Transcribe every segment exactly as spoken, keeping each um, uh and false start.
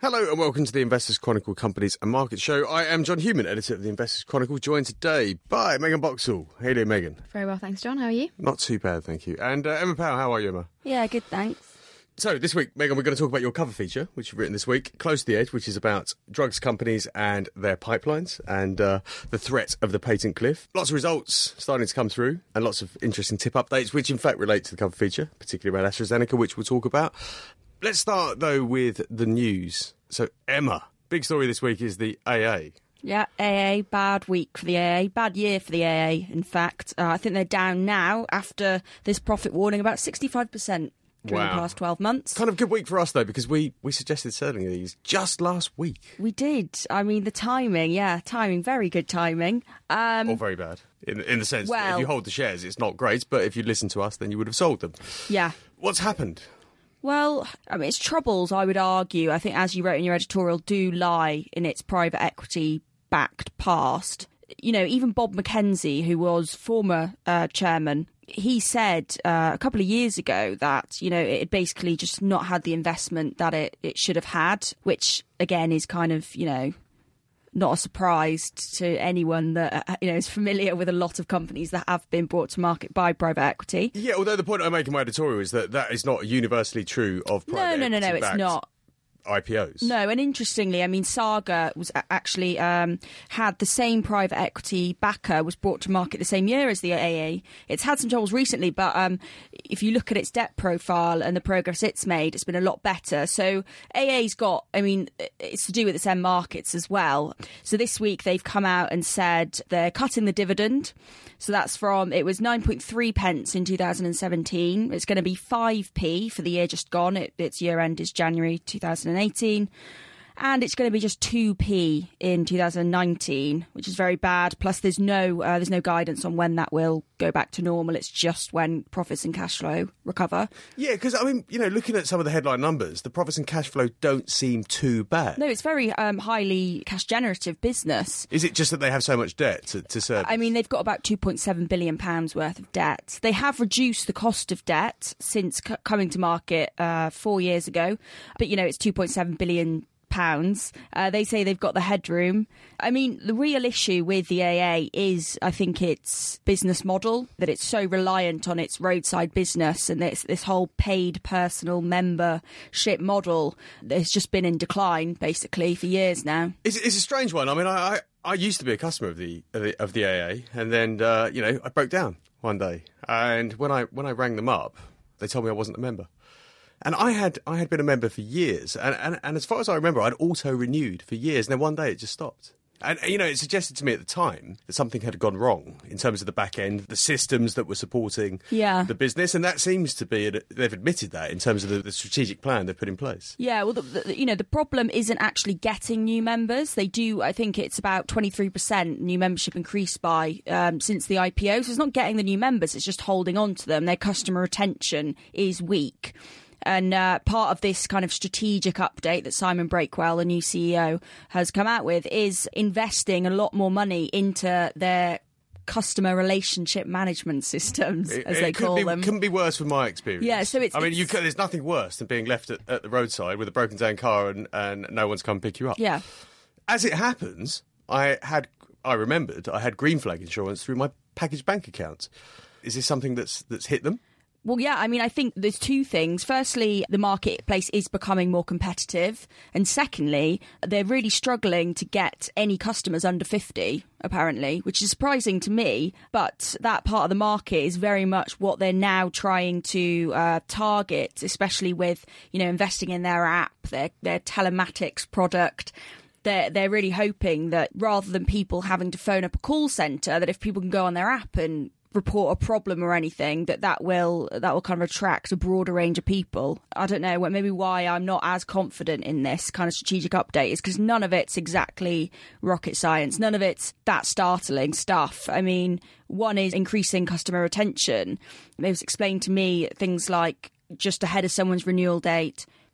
Hello and welcome to the Investors Chronicle Companies and Markets Show. I am John Human, editor of the Investors Chronicle, joined today by Megan Boxall. Hey there, Megan. Very well, thanks, John. How are you? Not too bad, thank you. And uh, Emma Powell, how are you, Emma? Yeah, good, thanks. So this week, Megan, we're going to talk about your cover feature, which you've written this week, Close to the Edge, which is about drugs companies and their pipelines and uh, the threat of the patent cliff. Lots of results starting to come through and lots of interesting tip updates, which in fact relate to the cover feature, particularly around AstraZeneca, which we'll talk about. Let's start, though, with the news. So, Emma, big story this week is the A A. Yeah, A A, bad week for the A A, bad year for the A A, in fact. Uh, I think they're down now after this profit warning about sixty-five percent during Wow. the past twelve months. Kind of good week for us, though, because we, we suggested selling these just last week. We did. I mean, the timing, yeah, timing, very good timing. Um, Or very bad, in, in the sense that well- if you hold the shares, it's not great, but if you'd listened to us, then you would have sold them. yeah. What's happened? Well, I mean, its troubles, I would argue, I think, as you wrote in your editorial, do lie in its private equity-backed past. You know, even Bob McKenzie, who was former uh, chairman, he said uh, a couple of years ago that, you know, it had basically just not had the investment that it, it should have had, which, again, is kind of, you know, not a surprise to anyone that, you know, is familiar with a lot of companies that have been brought to market by private equity. Yeah, although the point I make in my editorial is that that is not universally true of private No, no, no, no, it's equity-backed not. I P Os. No, and interestingly, I mean, Saga was a- actually um, had the same private equity backer, was brought to market the same year as the A A. It's had some troubles recently, but um, if you look at its debt profile and the progress it's made, it's been a lot better. So A A's got, I mean, it's to do with its end markets as well. So this week they've come out and said they're cutting the dividend. So that's from, it was nine point three pence in two thousand seventeen. It's going to be five p for the year just gone. It, its year end is January two thousand eighteen. And it's going to be just two p in two thousand nineteen, which is very bad. Plus, there's no uh, there's no guidance on when that will go back to normal. It's just when profits and cash flow recover. Yeah, because, I mean, you know, looking at some of the headline numbers, the profits and cash flow don't seem too bad. No, it's very um, highly cash generative business. Is it just that they have so much debt to, to service? I mean, they've got about two point seven billion pounds worth of debt. They have reduced the cost of debt since c- coming to market uh, four years ago. But, you know, it's two point seven billion pounds. Uh, they say they've got the headroom. I mean, the real issue with the A A is, I think, its business model, that it's so reliant on its roadside business and this, this whole paid personal membership model that's just been in decline, basically, for years now. It's, it's a strange one. I mean, I, I, I used to be a customer of the of the, of the A A, and then, uh, you know, I broke down one day. And when I when I rang them up, they told me I wasn't a member. And I had I had been a member for years, and, and, and as far as I remember, I'd auto-renewed for years, and then one day it just stopped. And, you know, it suggested to me at the time that something had gone wrong in terms of the back end, the systems that were supporting Yeah. the business, and that seems to be, they've admitted that in terms of the, the strategic plan they've put in place. Yeah, well, the, the, you know, the problem isn't actually getting new members. They do, I think it's about twenty-three percent new membership increased by um, since the I P O. So it's not getting the new members, it's just holding on to them. Their customer retention is weak. And uh, part of this kind of strategic update that Simon Breakwell, the new C E O, has come out with is investing a lot more money into their customer relationship management systems, It, as it they couldn't call be, them. couldn't be worse from my experience. Yeah, so it's- I mean, it's- you could, there's nothing worse than being left at, at the roadside with a broken down car and, and no one's come pick you up. Yeah. As it happens, I had, I remembered, I had green flag insurance through my package bank account. Is this something that's that's hit them? Well, yeah, I mean, I think there's two things. Firstly, the marketplace is becoming more competitive. And secondly, they're really struggling to get any customers under fifty, apparently, which is surprising to me. But that part of the market is very much what they're now trying to uh, target, especially with, you know, investing in their app, their, their telematics product. They're, they're really hoping that rather than people having to phone up a call centre, that if people can go on their app and report a problem or anything, that that will that will kind of attract a broader range of people. I don't know, maybe why I'm not as confident in this kind of strategic update is because none of it's exactly rocket science. None of it's that startling stuff. I mean, one is increasing customer retention. It was explained to me things like just ahead of someone's renewal date,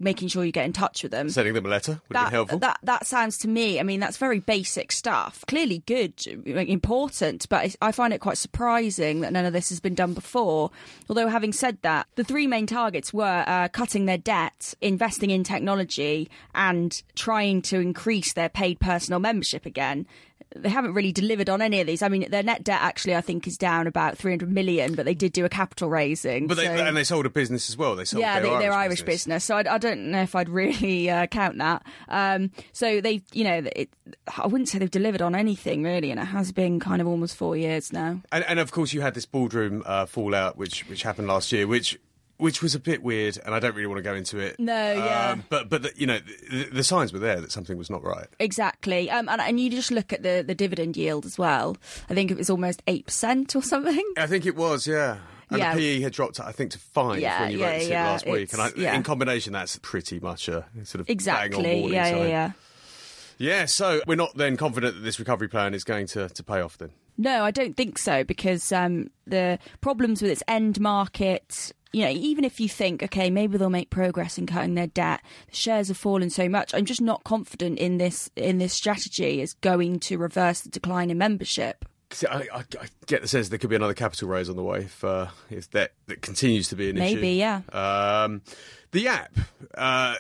making sure you get in touch with them. Sending them a letter would that, have been helpful. That, that sounds to me, I mean, that's very basic stuff. Clearly good, important, but I find it quite surprising that none of this has been done before. Although, having said that, the three main targets were uh, cutting their debt, investing in technology, and trying to increase their paid personal membership again. They haven't really delivered on any of these. I mean, their net debt actually, I think, is down about three hundred million, but they did do a capital raising. But they, so... and they sold a business as well. They sold yeah, their, they, Irish, their Irish business. business. So I, I don't know if I'd really uh, count that. Um, so they, you know, it, I wouldn't say they've delivered on anything really, and it has been kind of almost four years now. And, and of course, you had this boardroom uh, fallout, which which happened last year, which. Which was a bit weird, and I don't really want to go into it. No, yeah. Um, but, but the, you know, the, the signs were there that something was not right. Exactly. Um, and, and you just look at the, the dividend yield as well. I think it was almost eight percent or something. I think it was, yeah. And yeah. the P E had dropped, I think, to five yeah, when you yeah, wrote this yeah. last week. It's, And I, yeah. in combination, that's pretty much a sort of exactly. bang on warning yeah, sign. yeah, yeah. Yeah, so we're not then confident that this recovery plan is going to, to pay off then? No, I don't think so, because um, the problems with its end market... You know, even if you think, OK, maybe they'll make progress in cutting their debt, the shares have fallen so much. I'm just not confident in this in this strategy is going to reverse the decline in membership. I, I, I get the sense there could be another capital raise on the way if, uh, if that, that continues to be an issue. Maybe, yeah. Um, the app, uh,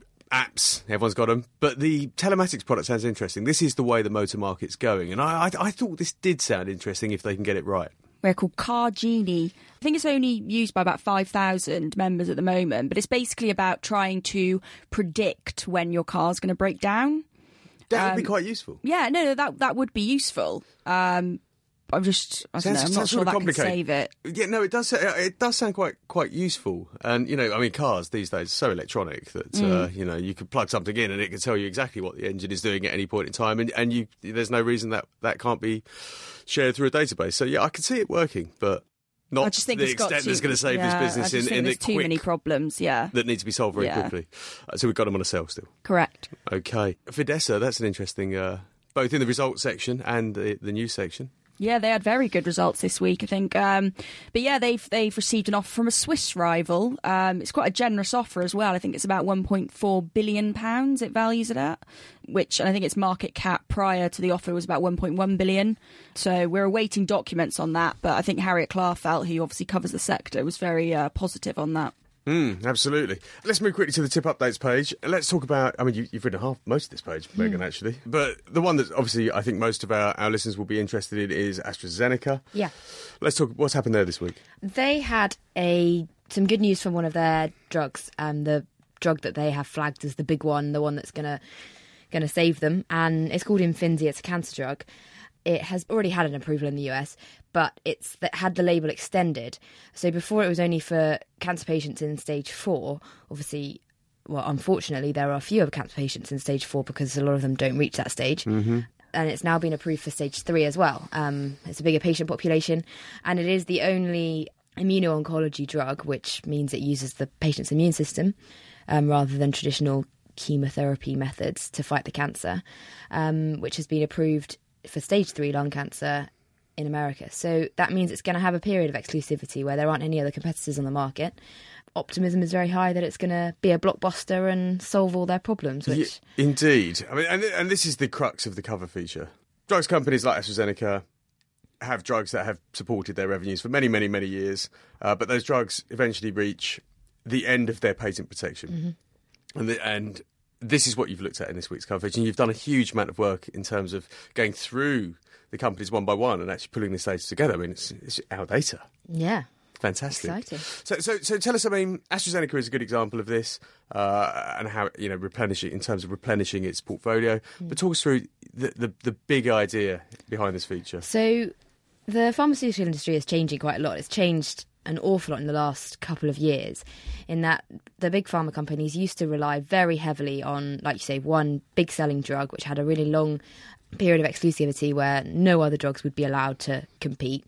apps, everyone's got them, but the telematics product sounds interesting. This is the way the motor market's going, and I, I, I thought this did sound interesting if they can get it right. We're called Car Genie. I think it's only used by about five thousand members at the moment, but it's basically about trying to predict when your car's going to break down. That would Um, be quite useful. Yeah, no, no, that that would be useful. Um, I'm just, I don't Sounds- know, I'm not sounds sure sort of that could complicated. save it. Yeah, no, it does. It does sound quite quite useful, and you know, I mean, cars these days are so electronic that Mm. uh, you know you could plug something in and it can tell you exactly what the engine is doing at any point in time, and and you there's no reason that that can't be shared through a database. So yeah, I can see it working, but not I just think the it's got extent too, that's going to save yeah, this business I just in, think in there's the too quick many problems. Yeah, that need to be solved very Yeah. quickly. Uh, so we've got them on a sale still. correct. Okay, Fidessa, that's an interesting, uh, both in the results section and the, the news section. Yeah, they had very good results this week, I think. Um, but yeah, they've they've received an offer from a Swiss rival. Um, it's quite a generous offer as well. I think it's about one point four billion pounds it values it at, which, and I think its market cap prior to the offer was about one point one billion. So we're awaiting documents on that. But I think Harriet Klarfeld, who obviously covers the sector, was very uh, positive on that. Mm, absolutely. Let's move quickly to the tip updates page. Let's talk about, I mean, you, you've written half, most of this page, Megan, actually. But the one that obviously I think most of our, our listeners will be interested in is AstraZeneca. Yeah. Let's talk, what's happened there this week? They had a some good news from one of their drugs, um, the drug that they have flagged as the big one, the one that's going to going to save them. And it's called Imfinzi. It's a cancer drug. It has already had an approval in the U S, but it's that had the label extended. So before it was only for cancer patients in stage four. Obviously, well, unfortunately, there are fewer cancer patients in stage four because a lot of them don't reach that stage. Mm-hmm. And it's now been approved for stage three as well. Um, it's a bigger patient population, and it is the only immuno-oncology drug, which means it uses the patient's immune system um, rather than traditional chemotherapy methods to fight the cancer, um, which has been approved for stage three lung cancer in America. So that means it's going to have a period of exclusivity where there aren't any other competitors on the market. Optimism is very high that it's going to be a blockbuster and solve all their problems. Which Yeah, indeed. I mean, and, and this is the crux of the cover feature. Drugs companies like AstraZeneca have drugs that have supported their revenues for many, many, many years, uh, but those drugs eventually reach the end of their patent protection. Mm-hmm. And, the, and this is what you've looked at in this week's coverage, and you've done a huge amount of work in terms of going through the companies one by one and actually pulling this data together. I mean, it's, it's our data. yeah. Fantastic. Exciting. So, so, so tell us. I mean, AstraZeneca is a good example of this, uh, and how you know replenishing in terms of replenishing its portfolio. Mm. But talk us through the, the the big idea behind this feature. So the pharmaceutical industry is changing quite a lot. It's changed an awful lot in the last couple of years, in that the big pharma companies used to rely very heavily on, like you say, one big selling drug, which had a really long period of exclusivity where no other drugs would be allowed to compete.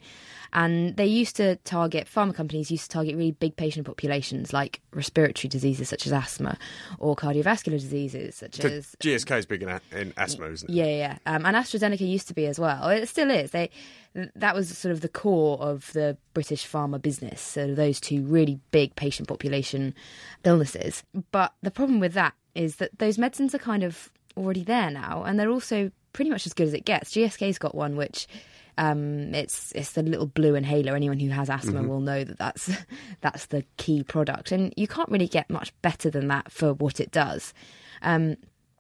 And they used to target, pharma companies used to target really big patient populations like respiratory diseases such as asthma or cardiovascular diseases such So as... G S K is big in, a- in asthma, isn't it? Yeah, yeah. Um, and AstraZeneca used to be as well. It still is. They That was sort of the core of the British pharma business. So those two really big patient population illnesses. But the problem with that is that those medicines are kind of already there now, and they're also pretty much as good as it gets. G S K's got one which... Um, it's it's the little blue inhaler. Anyone who has asthma mm-hmm. will know that that's that's the key product, and you can't really get much better than that for what it does. Um,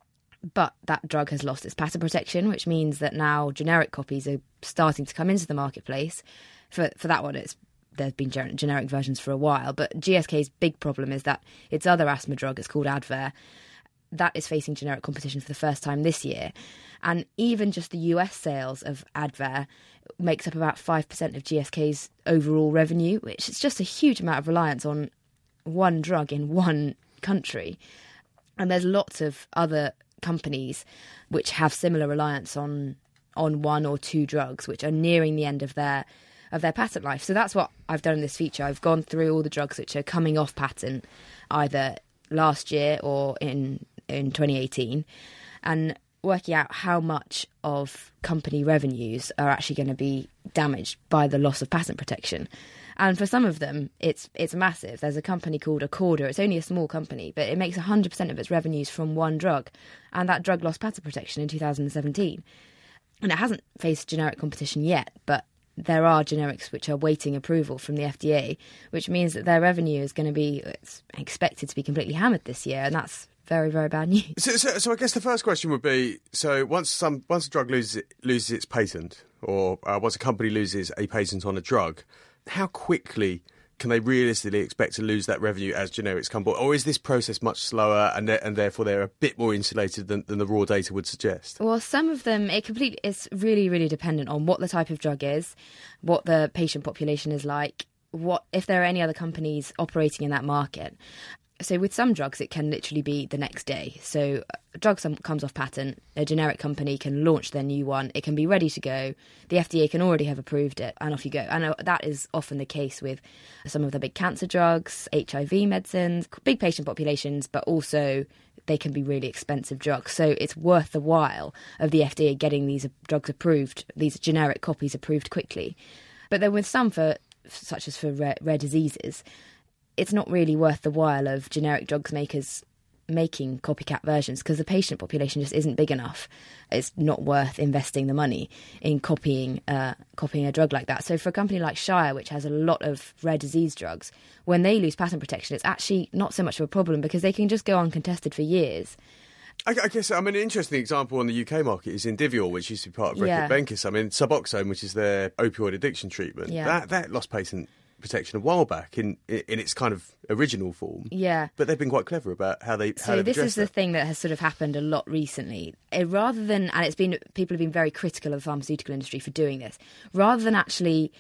but that drug has lost its patent protection, which means that now generic copies are starting to come into the marketplace. For for that one, it's there's been gen- generic versions for a while. But G S K's big problem is that its other asthma drug, it's called Advair, that is facing generic competition for the first time this year. And even just the U S sales of Advair makes up about five percent of G S K's overall revenue, which is just a huge amount of reliance on one drug in one country. And there's lots of other companies which have similar reliance on on one or two drugs, which are nearing the end of their of their patent life. So that's what I've done in this feature. I've gone through all the drugs which are coming off patent either last year or in in twenty eighteen, and working out how much of company revenues are actually going to be damaged by the loss of patent protection. And for some of them, it's it's massive. There's a company called Accorda. It's only a small company, but it makes one hundred percent of its revenues from one drug. And that drug lost patent protection in two thousand seventeen. And it hasn't faced generic competition yet, but there are generics which are waiting approval from the F D A, which means that their revenue is going to be it's expected to be completely hammered this year. And that's very, very bad news. So, so, so I guess the first question would be, so once some once a drug loses, loses its patent, or uh, once a company loses a patent on a drug, how quickly can they realistically expect to lose that revenue as generics come aboard? Or is this process much slower and and therefore they're a bit more insulated than, than the raw data would suggest? Well, some of them, it completely, it's really, really dependent on what the type of drug is, what the patient population is like, what if there are any other companies operating in that market. So with some drugs, it can literally be the next day. So a drug comes off patent, a generic company can launch their new one, it can be ready to go, the F D A can already have approved it, and off you go. And that is often the case with some of the big cancer drugs, H I V medicines, big patient populations, but also they can be really expensive drugs. So it's worth the while of the F D A getting these drugs approved, these generic copies approved quickly. But then with some, for such as for rare, rare diseases, it's not really worth the while of generic drugs makers making copycat versions because the patient population just isn't big enough. It's not worth investing the money in copying uh, copying a drug like that. So for a company like Shire, which has a lot of rare disease drugs, when they lose patent protection, it's actually not so much of a problem because they can just go uncontested for years. I, I guess, I mean, an interesting example on the U K market is Indivior, which used to be part of Reckitt Yeah. Benckiser. I mean, Suboxone, which is their opioid addiction treatment, Yeah. that, that lost patent protection a while back in in its kind of original form. Yeah. But they've been quite clever about how they how So they've this is addressed the that. thing that has sort of happened a lot recently. Uh, rather than, and it's been, people have been very critical of the pharmaceutical industry for doing this, rather than actually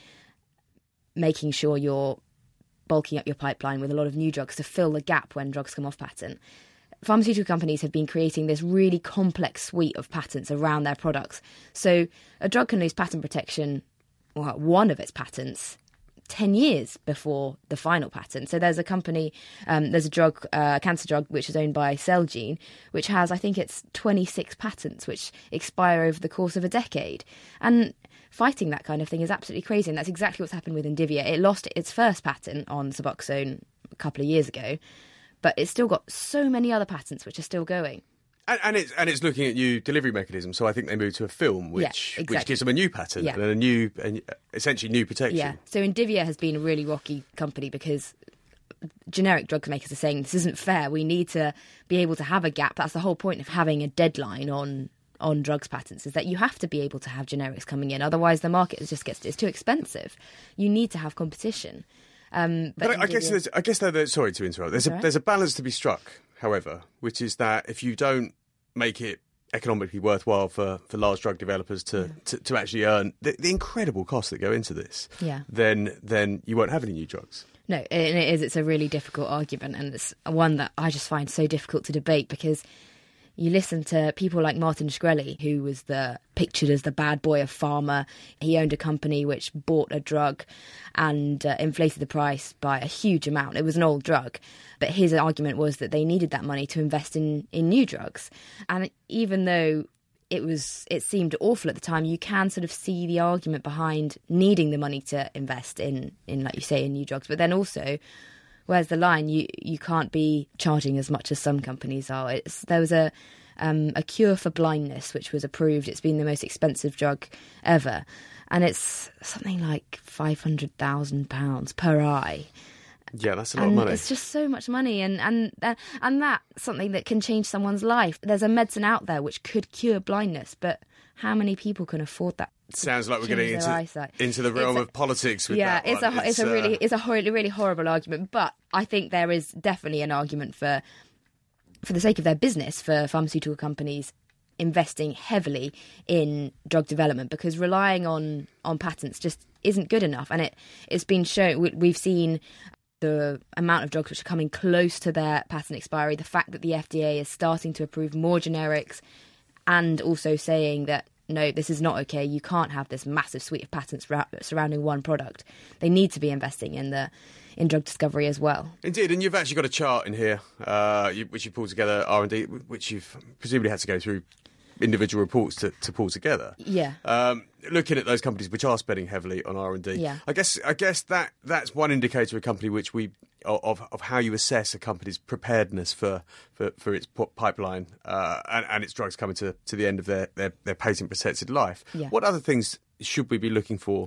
making sure you're bulking up your pipeline with a lot of new drugs to fill the gap when drugs come off patent, pharmaceutical companies have been creating this really complex suite of patents around their products. So a drug can lose patent protection, well, one of its patents, ten years before the final patent. So there's a company, um, there's a drug, uh, a cancer drug, which is owned by Celgene, which has, I think it's twenty-six patents, which expire over the course of a decade. And fighting that kind of thing is absolutely crazy. And that's exactly what's happened with Indivior. It lost its first patent on Suboxone a couple of years ago, but it's still got so many other patents which are still going. And, and it's and it's looking at new delivery mechanisms. So I think they moved to a film, which Yeah, exactly. which gives them a new patent Yeah. and a new, and essentially new protection. Yeah. So Indivior has been a really rocky company because generic drug makers are saying this isn't fair. We need to be able to have a gap. That's the whole point of having a deadline on on drugs patents, is that you have to be able to have generics coming in. Otherwise, the market just gets it's too expensive. You need to have competition. Um, but But I, I guess Indivior- there's, I guess though, there's, sorry to interrupt. There's a That's all right. there's a balance to be struck, however, which is that if you don't make it economically worthwhile for, for large drug developers to, to, to actually earn the, the incredible costs that go into this, Yeah. then then you won't have any new drugs. No, and it is. It's a really difficult argument, and it's one that I just find so difficult to debate because you listen to people like Martin Shkreli, who was the pictured as the bad boy of pharma. He owned a company which bought a drug and uh, inflated the price by a huge amount. It was an old drug, but his argument was that they needed that money to invest in, in new drugs. And even though it was it seemed awful at the time, you can sort of see the argument behind needing the money to invest in, in like you say, in new drugs. But then also, where's the line? You you can't be charging as much as some companies are. It's, there was a um, a cure for blindness which was approved. It's been the most expensive drug ever, and it's something like five hundred thousand pounds per eye. Yeah, that's a lot and of money. It's just so much money, and and uh, and that's something that can change someone's life. There's a medicine out there which could cure blindness, but how many people can afford that? Sounds like we're getting into, into the realm a, of politics with yeah, that it's one. a it's, it's a really uh... it's a really, really horrible argument, but I think there is definitely an argument for for the sake of their business for pharmaceutical companies investing heavily in drug development, because relying on on patents just isn't good enough, and it it's been shown. We, we've seen the amount of drugs which are coming close to their patent expiry, the fact that the F D A is starting to approve more generics, and also saying that no, this is not okay. You can't have this massive suite of patents ra- surrounding one product. They need to be investing in the in drug discovery as well. Indeed, and you've actually got a chart in here, uh, you, which you pulled together, R and D, which you've presumably had to go through individual reports to, to pull together. Yeah. Um, looking at those companies which are spending heavily on R and D, yeah. I guess I guess that that's one indicator of a company which we of of how you assess a company's preparedness for for, for its pipeline uh, and, and its drugs coming to, to the end of their, their, their patent protected life. Yeah. What other things should we be looking for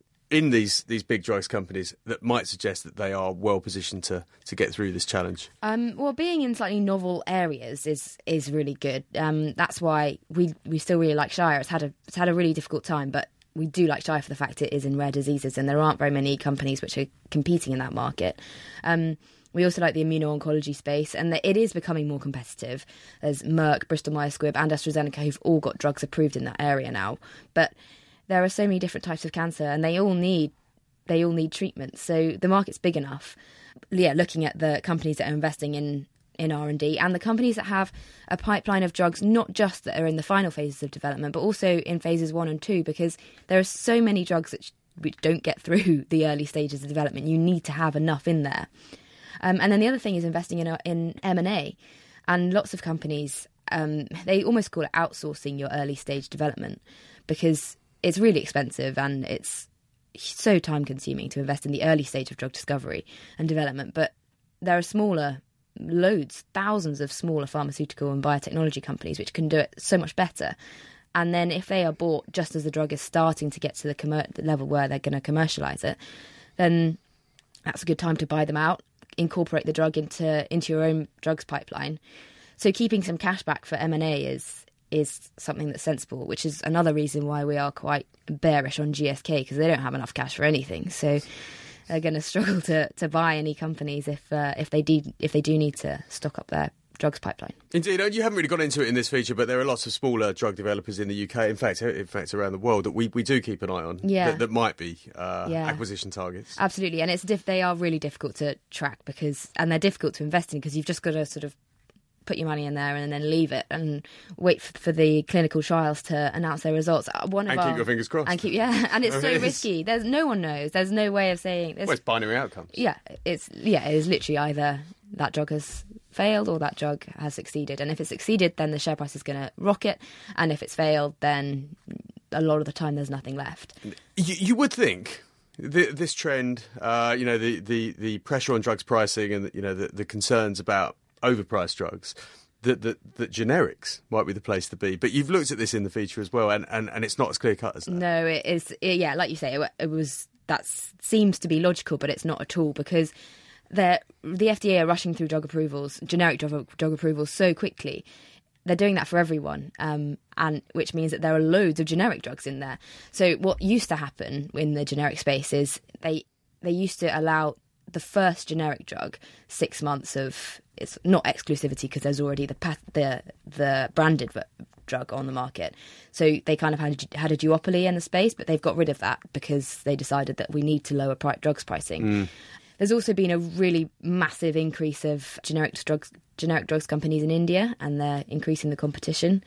in these these big drugs companies that might suggest that they are well positioned to, to get through this challenge? Um, well, being in slightly novel areas is is really good. Um, that's why we we still really like Shire. It's had a it's had a really difficult time, but we do like Shire for the fact it is in rare diseases, and there aren't very many companies which are competing in that market. Um, we also like the immuno-oncology space, and it is becoming more competitive. There's Merck, Bristol Myers Squibb, and AstraZeneca who've all got drugs approved in that area now, but there are so many different types of cancer, and they all need they all need treatment. So the market's big enough. Yeah, looking at the companies that are investing in, in R and D, and the companies that have a pipeline of drugs, not just that are in the final phases of development, but also in phases one and two, because there are so many drugs that which don't get through the early stages of development. You need to have enough in there. Um, and then the other thing is investing in a, in M and A, and lots of companies um, they almost call it outsourcing your early stage development, because it's really expensive and it's so time consuming to invest in the early stage of drug discovery and development. But there are smaller, loads, thousands of smaller pharmaceutical and biotechnology companies which can do it so much better. And then if they are bought just as the drug is starting to get to the, commer- the level where they're going to commercialise it, then that's a good time to buy them out, incorporate the drug into into your own drugs pipeline. So keeping some cash back for M and A is is something that's sensible, which is another reason why we are quite bearish on G S K, because they don't have enough cash for anything. So they're going to struggle to, to buy any companies if uh, if they do if they do need to stock up their drugs pipeline. Indeed, you haven't really got into it in this feature, but there are lots of smaller drug developers in the U K, in fact, in fact around the world, that we, we do keep an eye on. Yeah. that, that might be uh, yeah. acquisition targets. Absolutely, and it's diff- they are really difficult to track because, and they're difficult to invest in because you've just got to sort of put your money in there and then leave it and wait for, for the clinical trials to announce their results. One of and our, keep your fingers crossed. And keep yeah, and it's so it risky. There's no one knows. There's no way of saying. Well, it's binary outcomes. Yeah, it's yeah, it is literally either that drug has failed or that drug has succeeded. And if it's succeeded, then the share price is going to rocket. And if it's failed, then a lot of the time there's nothing left. You, you would think the, this trend, uh, you know, the, the, the pressure on drugs pricing and you know the, the concerns about overpriced drugs, that, that that generics might be the place to be. But you've looked at this in the feature as well, and, and, and it's not as clear cut as that. No, it is. It, yeah, like you say, it, it was. That seems to be logical, but it's not at all, because the F D A are rushing through drug approvals, generic drug, drug approvals, so quickly. They're doing that for everyone, um, and which means that there are loads of generic drugs in there. So what used to happen in the generic space is they they used to allow the first generic drug six months of, it's not exclusivity because there's already the the the branded drug on the market. So they kind of had had a duopoly in the space, but they've got rid of that because they decided that we need to lower pri- drugs pricing. Mm. There's also been a really massive increase of generic drugs generic drugs companies in India, and they're increasing the competition.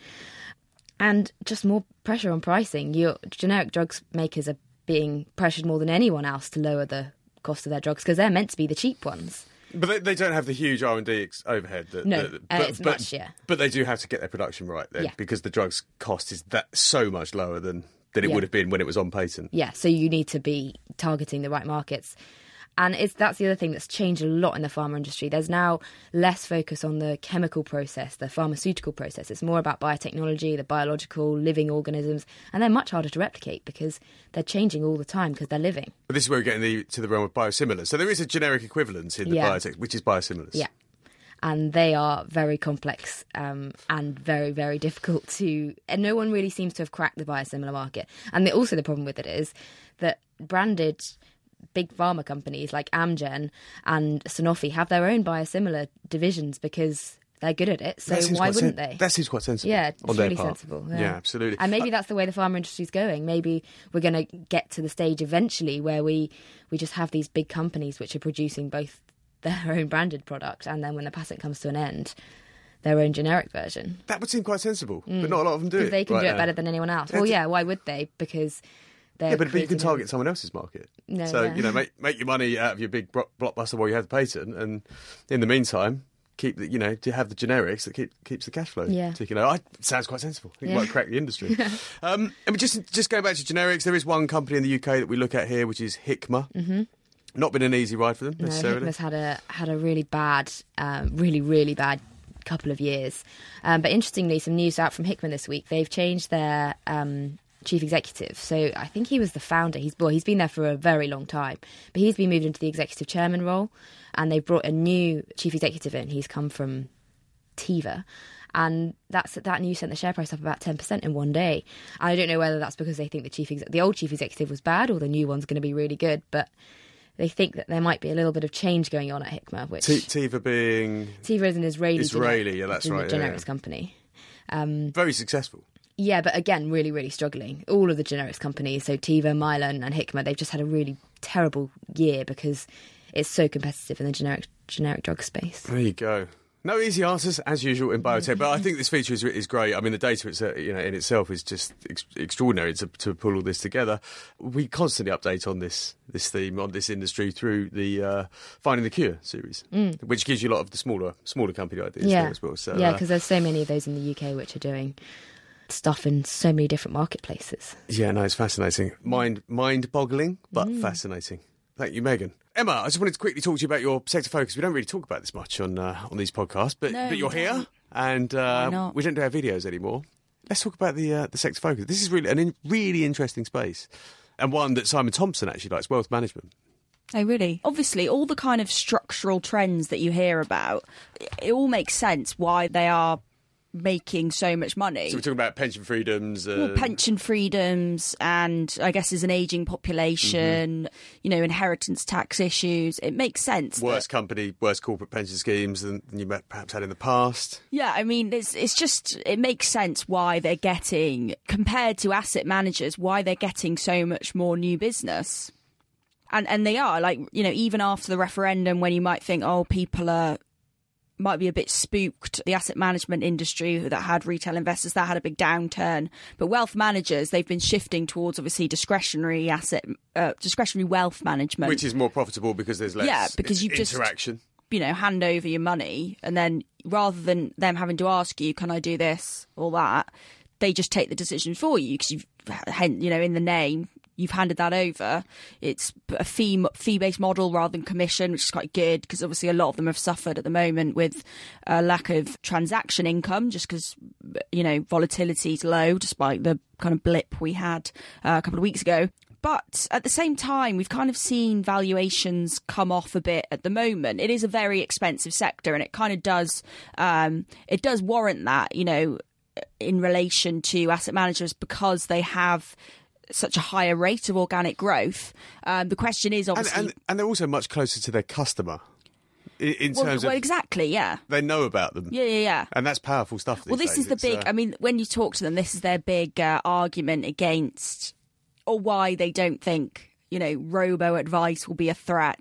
And just more pressure on pricing. Your generic drugs makers are being pressured more than anyone else to lower the cost of their drugs because they're meant to be the cheap ones. But they, they don't have the huge R and D ex- overhead. That, No, that, uh, but, it's but, much, yeah. But they do have to get their production right then, Yeah. because the drugs cost is that so much lower than, than it Yeah. would have been when it was on patent. Yeah, so you need to be targeting the right markets. And it's that's the other thing that's changed a lot in the pharma industry. There's now less focus on the chemical process, the pharmaceutical process. It's more about biotechnology, the biological living organisms, and they're much harder to replicate because they're changing all the time because they're living. But this is where we're getting the, to the realm of biosimilars. So there is a generic equivalent in the Yeah. biotech, which is biosimilars. Yeah. And they are very complex um, and very, very difficult to... And no one really seems to have cracked the biosimilar market. And the, also the problem with it is that branded big pharma companies like Amgen and Sanofi have their own biosimilar divisions because they're good at it. So That seems why quite wouldn't sen- they? That seems quite sensible. Yeah, it's on their really part. sensible. Yeah, Yeah. absolutely. And maybe Uh, that's the way the pharma industry's going. Maybe we're going to get to the stage eventually where we, we just have these big companies which are producing both their own branded product and then when the patent comes to an end, their own generic version. that would seem quite sensible, but not a lot of them do it. Because they can right do it now. better than anyone else. Yeah, Well, it's- yeah, why would they? Because they're Yeah, but, but you can creating a- target someone else's market. No, so, yeah. you know, make make your money out of your big bro- blockbuster while you have the patent, and in the meantime, keep the, you know, to have the generics that keep keeps the cash flow Yeah. ticking. I sounds quite sensible. I think it Yeah. might crack the industry. um, and we just just going back to generics, there is one company in the U K that we look at here, which is Hikma. Mm-hmm. Not been an easy ride for them No, necessarily. Hikma's had a had a really bad, um, really really bad couple of years. Um, but interestingly, some news out from Hikma this week. They've changed their um, chief executive. So I think he was the founder. He's well, he's been there for a very long time, but he's been moved into the executive chairman role, and they've brought a new chief executive in. He's come from Teva. And that's that news sent the share price up about ten percent in one day. I don't know whether that's because they think the chief ex- the old chief executive was bad or the new one's going to be really good, but they think that there might be a little bit of change going on at Hikma, which T- Teva being Teva is an Israeli, Israeli, gener- yeah, that's gen- right, yeah, generics yeah. company. very successful. Yeah, but again, really, really struggling. All of the generics companies, so Teva, Mylan, and Hikma, they've just had a really terrible year because it's so competitive in the generic generic drug space. There you go. No easy answers, as usual, in biotech, but I think this feature is, is great. I mean, the data it's, uh, you know, in itself is just ex- extraordinary to, to pull all this together. We constantly update on this this theme, on this industry, through the uh, Finding the Cure series, mm. which gives you a lot of the smaller smaller company ideas Yeah, there as well. So, yeah, uh, because there's so many of those in the U K which are doing stuff in so many different marketplaces. yeah, no, it's fascinating. Mind, mind-boggling, but Mm. fascinating. Thank you, Megan. Emma, I just wanted to quickly talk to you about your sector focus. We don't really talk about this much on uh, on these podcasts, but, No, but you're we here, don't. and Why uh, not? we don't do our videos anymore. Let's talk about the uh, the sector focus. This is really an in, really interesting space, and one that Simon Thompson actually likes, wealth management. Oh, really? Obviously, all the kind of structural trends that you hear about, it, it all makes sense why they are making so much money. So we're talking about pension freedoms. Uh, Well, pension freedoms, and I guess as an ageing population, Mm-hmm. you know, inheritance tax issues. It makes sense. worse that- company, worse corporate pension schemes than, than you may- perhaps had in the past. Yeah, I mean, it's it's just it makes sense why they're getting, compared to asset managers, why they're getting so much more new business. And and they are, like, you know, even after the referendum, when you might think, oh, people are might be a bit spooked, the asset management industry that had retail investors, that had a big downturn. But wealth managers, they've been shifting towards obviously discretionary asset, uh, discretionary wealth management. Which is more profitable because there's less Yeah, because i- you've just- interaction. you know, hand over your money, and then rather than them having to ask you, can I do this or that, they just take the decision for you because you've, you know, in the name, you've handed that over. It's a fee fee based model rather than commission, which is quite good because obviously a lot of them have suffered at the moment with a lack of transaction income, just because, you know, volatility is low despite the kind of blip we had uh, a couple of weeks ago. But at the same time, we've kind of seen valuations come off a bit at the moment. It is a very expensive sector, and it kind of does um, it does warrant that, you know, in relation to asset managers because they have such a higher rate of organic growth. Um, the question is And, obviously, and, and they're also much closer to their customer in, in well, terms well, of exactly, yeah, they know about them. yeah, yeah, yeah. And that's powerful stuff. Well, these this days. is the It's, big. uh, I mean, when you talk to them, this is their big uh, argument against, or why they don't think, you know, robo advice will be a threat.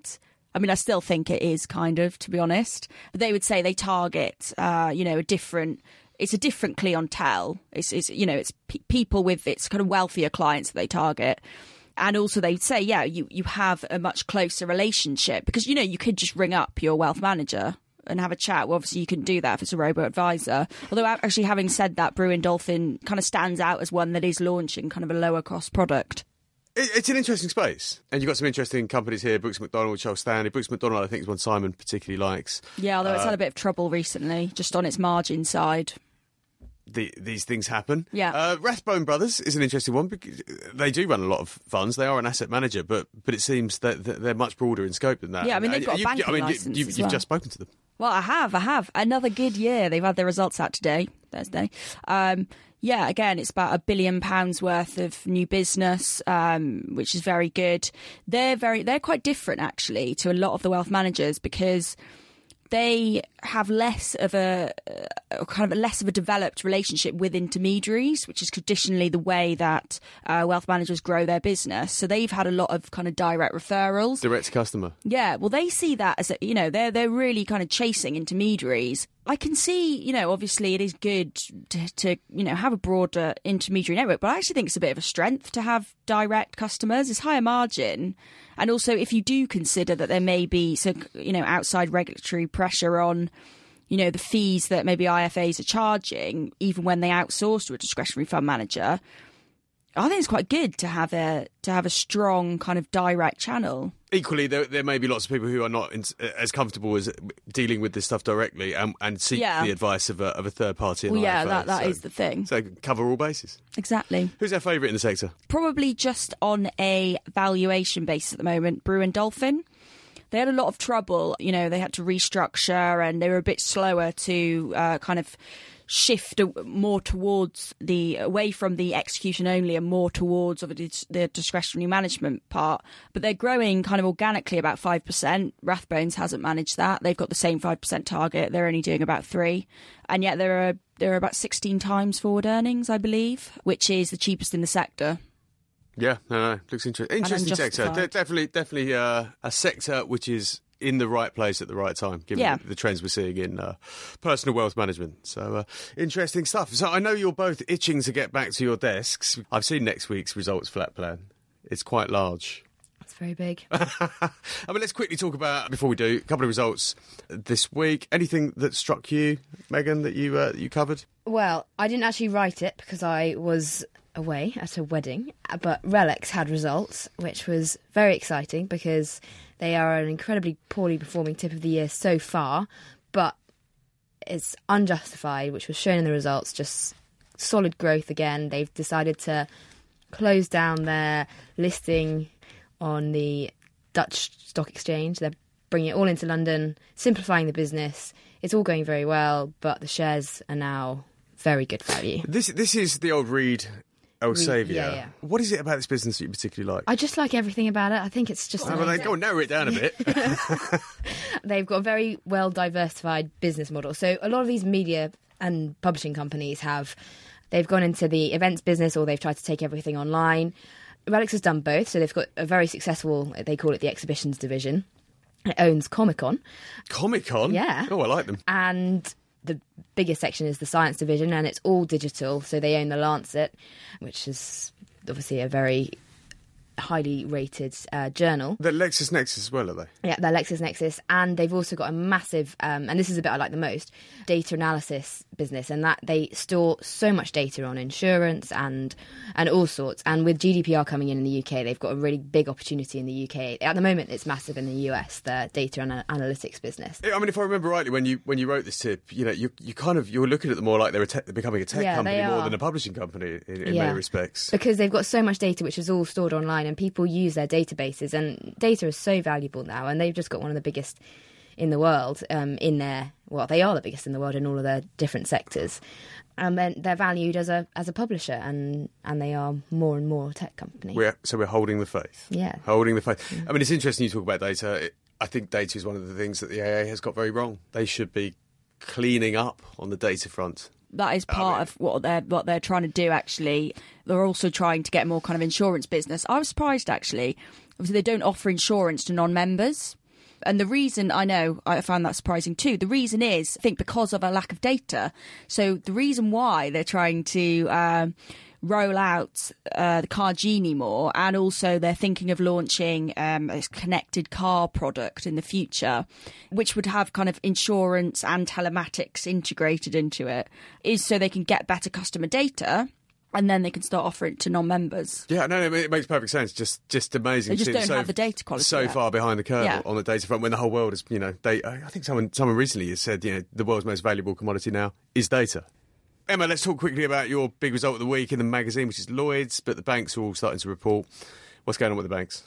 I mean, I still think it is kind of, to be honest. But they would say they target, uh, you know, a different. It's a different clientele. It's, it's you know, it's pe- people with it's kind of wealthier clients that they target. And also they'd say, yeah, you, you have a much closer relationship because, you know, you could just ring up your wealth manager and have a chat. Well, obviously you can do that if it's a robo-advisor. Although actually having said that, Brewin Dolphin kind of stands out as one that is launching kind of a lower cost product. It, it's an interesting space. And you've got some interesting companies here, Brooks Macdonald, Charles Stanley. Brooks Macdonald, I think, is one Simon particularly likes. Yeah, although it's uh, had a bit of trouble recently, just on its margin side. The, these things happen. Yeah. Uh, Rathbone Brothers is an interesting one because they do run a lot of funds. They are an asset manager, but but it seems that, that they're much broader in scope than that. Yeah, I mean, they've got a you, banking I mean, licence you, you, as You've well. just spoken to them. Well, I have, I have. Another good year. They've had their results out today, Thursday. Um, yeah, again, it's about a billion pounds worth of new business, um, which is very good. They're very, they're quite different actually to a lot of the wealth managers because they have less of a, a kind of a less of a developed relationship with intermediaries, which is traditionally the way that uh, wealth managers grow their business. So they've had a lot of kind of direct referrals. Direct to customer. Yeah, well, they see that as, a, you know, they're they're really kind of chasing intermediaries. I can see, you know, obviously it is good to, to, you know, have a broader intermediary network, but I actually think it's a bit of a strength to have direct customers. It's higher margin. And also, if you do consider that there may be some, you know, outside regulatory pressure on, you know, the fees that maybe I F As are charging, even when they outsource to a discretionary fund manager, I think it's quite good to have a to have a strong kind of direct channel. Equally, there, there may be lots of people who are not in, as comfortable as dealing with this stuff directly and, and seek Yeah. the advice of a, of a third party. Well, yeah, I F A, that, that so, is the thing. So cover all bases. Exactly. Who's our favourite in the sector? Probably just on a valuation basis at the moment, Brewin Dolphin. They had a lot of trouble, you know, they had to restructure and they were a bit slower to uh, kind of shift more towards the, away from the execution only and more towards of the discretionary management part. But they're growing kind of organically about five percent. Rathbones hasn't managed that. They've got the same five percent target. They're only doing about three. And yet there are, there are about sixteen times forward earnings, I believe, which is the cheapest in the sector. Yeah, no, no, looks interesting. Interesting sector. unjustified. De- definitely, definitely uh, a sector which is in the right place at the right time, given Yeah. the, the trends we're seeing in uh, personal wealth management. So, uh, interesting stuff. So, I know you're both itching to get back to your desks. I've seen next week's results flat plan. It's quite large. It's very big. I mean, let's quickly talk about, before we do, a couple of results this week. Anything that struck you, Megan, that you uh, you covered? Well, I didn't actually write it because I was away at a wedding, but Relics had results, which was very exciting because they are an incredibly poorly performing tip of the year so far, but it's unjustified, which was shown in the results, just solid growth again. They've decided to close down their listing on the Dutch Stock Exchange. They're bringing it all into London, simplifying the business. It's all going very well, but the shares are now very good value. This this is the old Reed Elsevier. yeah, yeah. What is it about this business that you particularly like? I just like everything about it. I think it's just Oh, well, then go on, narrow it down a bit. they've got a very well diversified business model. So a lot of these media and publishing companies have, they've gone into the events business or they've tried to take everything online. Relics has done both. So they've got a very successful, they call it the exhibitions division. It owns Comic-Con. Comic-Con? Yeah. Oh, I like them. And the biggest section is the science division, and it's all digital. So they own the Lancet, which is obviously a very highly rated uh, journal. The LexisNexis as well, are they? Yeah, they're LexisNexis, and they've also got a massive, um, and this is the bit I like the most, data analysis business, and that they store so much data on insurance and and all sorts. And with G D P R coming in in the U K, they've got a really big opportunity in the U K. At the moment, it's massive in the U S, the data and analytics business. I mean, if I remember rightly, when you when you wrote this tip, you know, you you kind of you were looking at them more like they're, a te- they're becoming a tech Yeah, company they more are. than a publishing company in, in Yeah. many respects. Because they've got so much data which is all stored online and people use their databases, and data is so valuable now, and they've just got one of the biggest in the world um, in their, well, they are the biggest in the world in all of their different sectors. And then they're valued as a as a publisher, and, and they are more and more a tech company. We're, so we're holding the faith. Yeah. Holding the faith. I mean, it's interesting you talk about data. It, I think data is one of the things that the A A has got very wrong. They should be cleaning up on the data front. That is part I mean- of what they're what they're trying to do. Actually, they're also trying to get more kind of insurance business. I was surprised actually. Obviously, they don't offer insurance to non-members, And the reason, I know, I found that surprising too. The reason is, I think, because of a lack of data. So the reason why they're trying to um, roll out uh, the Car Genie more, and also they're thinking of launching um, a connected car product in the future, which would have kind of insurance and telematics integrated into it, is so they can get better customer data. And then they can start offering it to non-members. Yeah, no, it makes perfect sense. Just, just amazing. They just to see don't so, have the data quality so yet. far behind the curve Yeah. on the data front. When the whole world is, you know, they. I think someone, someone recently has said, you know, the world's most valuable commodity now is data. Emma, let's talk quickly about your big result of the week in the magazine, which is Lloyds. But the banks are all starting to report. What's going on with the banks?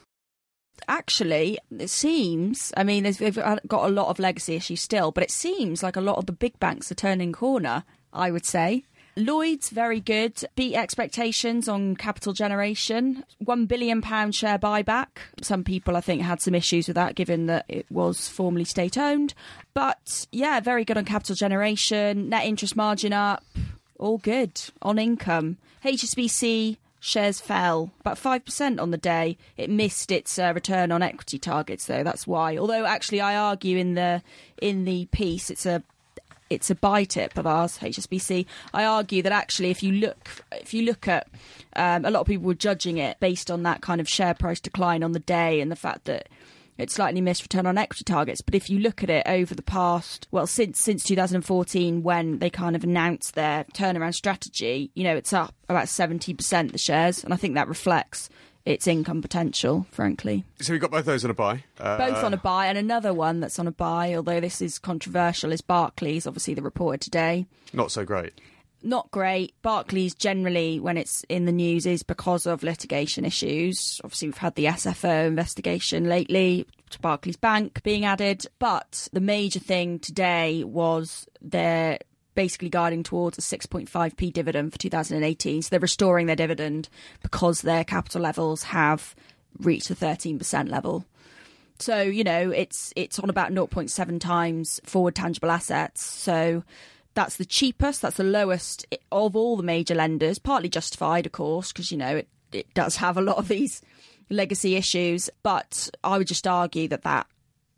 Actually, it seems, I mean, they've got a lot of legacy issues still, but it seems like a lot of the big banks are turning corner, I would say. Lloyds, very good. Beat expectations on capital generation. one billion pounds share buyback. Some people, I think, had some issues with that, given that it was formerly state-owned. But, yeah, very good on capital generation. Net interest margin up. All good on income. H S B C shares fell about five percent on the day. It missed its uh, return on equity targets, though. That's why. Although, actually, I argue in the in the piece, it's a It's a buy tip of ours, H S B C. I argue that actually, if you look, if you look at, um, a lot of people were judging it based on that kind of share price decline on the day and the fact that it slightly missed return on equity targets. But if you look at it over the past, well, since since two thousand fourteen, when they kind of announced their turnaround strategy, you know, it's up about seventy percent the shares, and I think that reflects its income potential, frankly. So we've got both those on a buy. Uh, Both on a buy, and another one that's on a buy, although this is controversial, is Barclays, obviously the reported today. Not so great. Not great. Barclays generally, when it's in the news, is because of litigation issues. Obviously, we've had the S F O investigation lately to Barclays Bank being added. But the major thing today was their basically guiding towards a six point five p dividend for two thousand eighteen. So they're restoring their dividend because their capital levels have reached the thirteen percent level. So, you know, it's it's on about zero point seven times forward tangible assets. So that's the cheapest, that's the lowest of all the major lenders, partly justified, of course, because, you know, it, it does have a lot of these legacy issues. But I would just argue that that,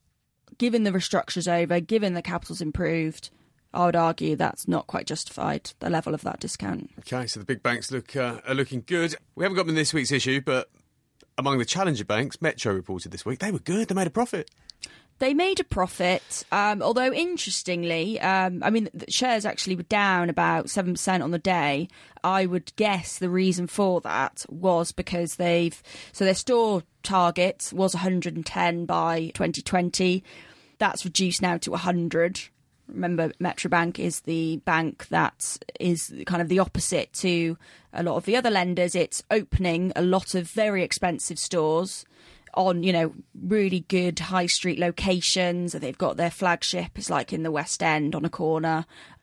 given the restructure's over, given the capital's improved, I would argue that's not quite justified, the level of that discount. Okay, so the big banks look uh, are looking good. We haven't got them in this week's issue, but among the challenger banks, Metro reported this week, they were good, they made a profit. They made a profit, um, although interestingly, um, I mean, the shares actually were down about seven percent on the day. I would guess the reason for that was because they've, so their store target was one hundred ten by twenty twenty. That's reduced now to one hundred. Remember, Metro Bank is the bank that is kind of the opposite to a lot of the other lenders. It's opening a lot of very expensive stores on, you know, really good high street locations. They've got their flagship, it's like in the West End on a corner.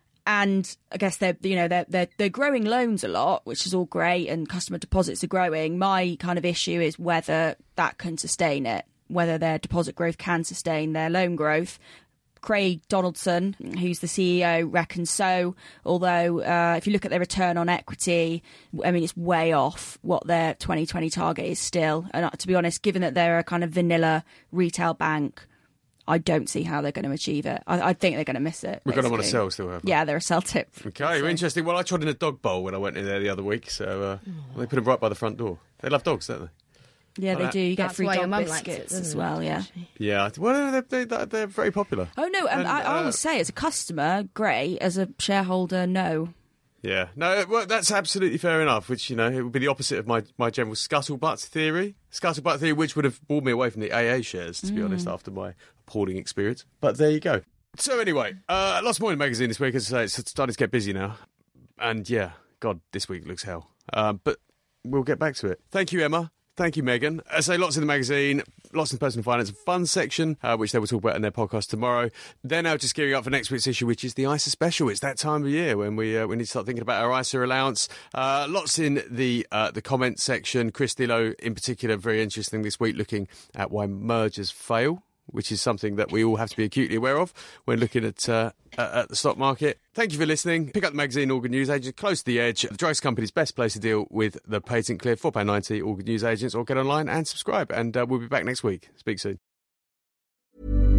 And I guess they're, you know, they're, they're, they're growing loans a lot, which is all great, and customer deposits are growing. My kind of issue is whether that can sustain it, whether their deposit growth can sustain their loan growth. Craig Donaldson, who's the C E O, reckons so, although uh, if you look at their return on equity, I mean, it's way off what their twenty twenty target is still. And uh, to be honest, given that they're a kind of vanilla retail bank, I don't see how they're going to achieve it. I, I think they're going to miss it. We're going to want to basically. sell still, haven't we? Yeah, they're a sell tip. Okay, So- interesting. Well, I tried in a dog bowl when I went in there the other week, so uh, they put them right by the front door. They love dogs, don't they? Yeah, they Like do. You get That's free why your dog mum likes it, biscuits doesn't as it, well, yeah. actually? Yeah, well, they're, they're, they're very popular. Oh, no, um, And, I, I uh, always say, as a customer, great. As a shareholder, no. Yeah, no, well, that's absolutely fair enough, which, you know, it would be the opposite of my, my general scuttlebutt theory. Scuttlebutt theory, which would have pulled me away from the A A shares, to be Mm. honest, after my appalling experience. But there you go. So anyway, uh, lots more in the magazine this week. As I say, it's starting to get busy now. And yeah, God, this week looks hell. Um, but we'll get back to it. Thank you, Emma. Thank you, Megan. As I say, lots in the magazine, lots in the personal finance and fun section, uh, which they will talk about in their podcast tomorrow. They're now just gearing up for next week's issue, which is the I S A special. It's that time of year when we uh, we need to start thinking about our I S A allowance. Uh, lots in the uh, the comment section. Chris Dillo, in particular, very interesting this week, looking at why mergers fail, which is something that we all have to be acutely aware of when looking at uh, at the stock market. Thank you for listening. Pick up the magazine, All Good News Agents, close to the edge. The Drugs Company's best place to deal with the patent cliff, four pounds ninety, All Good News Agents, or get online and subscribe. And uh, we'll be back next week. Speak soon.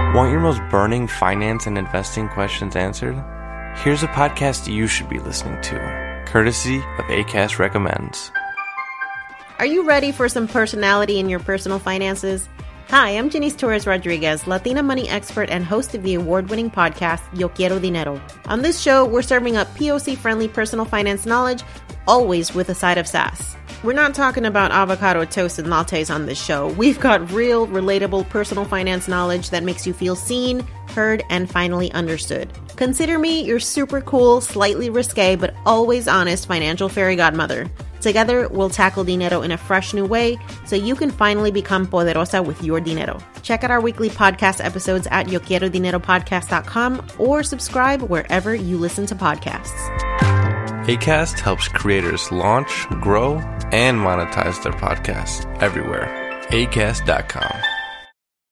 Want your most burning finance and investing questions answered? Here's a podcast you should be listening to, courtesy of Acast Recommends. Are you ready for some personality in your personal finances? Hi, I'm Janice Torres Rodriguez, Latina money expert and host of the award-winning podcast, Yo Quiero Dinero. On this show, we're serving up P O C-friendly personal finance knowledge, always with a side of sass. We're not talking about avocado toast and lattes on this show. We've got real, relatable personal finance knowledge that makes you feel seen, heard, and finally understood. Consider me your super cool, slightly risque, but always honest financial fairy godmother. Together, we'll tackle dinero in a fresh new way so you can finally become poderosa with your dinero. Check out our weekly podcast episodes at yo quiero dinero podcast dot com or subscribe wherever you listen to podcasts. Acast helps creators launch, grow, and monetize their podcasts everywhere. acast dot com.